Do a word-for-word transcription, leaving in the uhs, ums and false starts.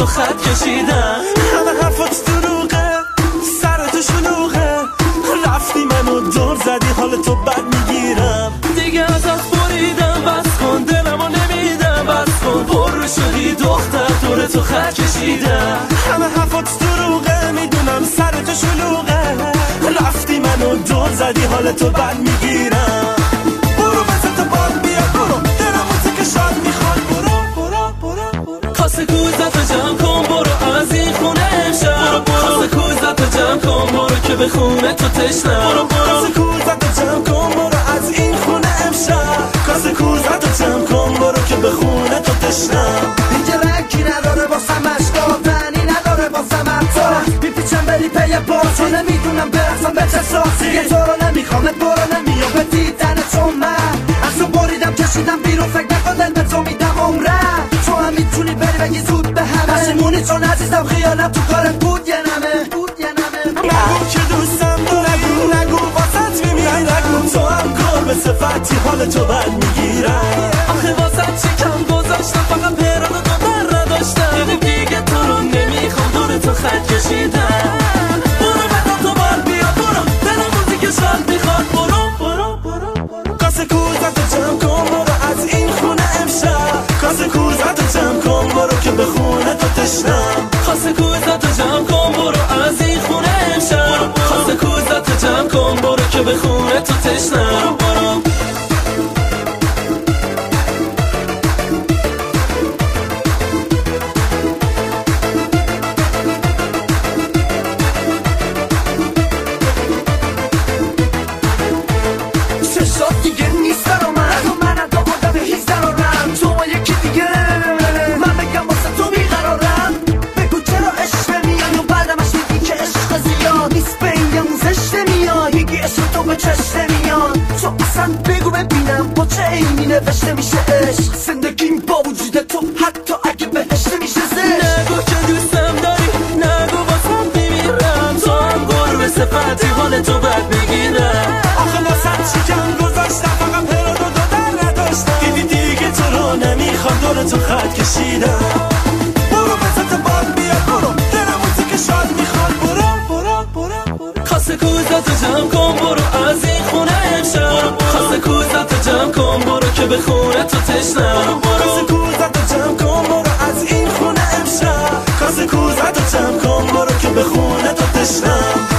تو خط کشیدم. همه حرفات دروغه، سرت شلوغه، رفتی منو دور زدی حال تو بد میگیرم. دیگه ازت بریدم، بس کن دلمو نمیدم، بس کن پر شدی دختر دور تو خط کشیدم. همه حرفات دروغه، میدونم سرت شلوغه، رفتی منو دور زدی حال تو بد میگیرم. برو بزن تو باد بیا برو، دلم موزیک شاد میخواد برو برو برو برو. کاسه کوزتو جمع کن برو از این خونه امشب. برو برو کاسه کوزتو جمع کن برو که به خونه تو تشنم. برو برو کاسه کوزتو جمع کن برو از این خونه امشب. کاسه کوزتو جمع کن برو که به خونه تو تشنم. اینجا رنگی نداره واسم اشکال دنی نداره واسم عطار. میپیچم بری پی بار تو نمیدونم برسم به چه ساسی. یه تو رو نمیخوام برو نمیام به دیدن چون من از تو بریدم کشیدم بیرون. فکر نکن دل به تو میدم عمرم. تو هم میتونی بری بگی زود به همه پشیمونی چون عزیزم خیالم تو کارت بود یه نمه بود یه نمه. نگو که دوستم داری، نگو واسط میمیرم، نگو تو هم کار به صفتی حال تو بد میگیرم. آخه واسط چکم گذاشتم فقط پیران و دو در نداشتم. دیدی دیگه تو رو نمیخوام دور تو خط کشیدم. برو بدم تو بار بیا برو، دلم موزیک شاد میخواد برو برو برو برو. کاسه کوزتو جمع کن برو از این خونه امشب. کاسه کوزتو جمع کن برو که به خونه تو تشنم. کاسه کوزتو جمع کن برو از این خونه امشب. کاسه کوزتو جمع کن برو که به خونه تو تشنم. برو برو چشات دیگه نیست در من تو من ادا آدم هیچ درارم. تو ما یکی دیگه من بگم واسه تو بیقرارم. بگو چرا عشق میای و بعدمش میگی که عشق زیاد نیست به این یموزش نمیاد. میگی عشق تو به چشم نمیاد. تو اصلا بگو ببینم با چه عینی نوشته میشه عشق. زندگیم با وجود تو حتی اگه بهش نمیشه زشت. نگو که دوستم داری، نگو واسم میمیرم. تو هم گل به صفتی حال تو بد میگیرم. آخه واسم شکم گذاشتم فقط پیران و دو در نداشتم. دیدی دیگه تو رو نمیخوام دور تو خط کشیدم. برو بزن تو باد بیا برو، دلم موزیک شاد میخواد برو برو برو برو. کاسه کوزتو جمع کن برو از این خونه امشب. کاسه کوزتو جمع کن برو که به خونه تو تشنم. کاسه کوزتو جمع کن برو از این خونه امشب. کاسه کوزتو جمع کن برو که به خونه تو تشنم.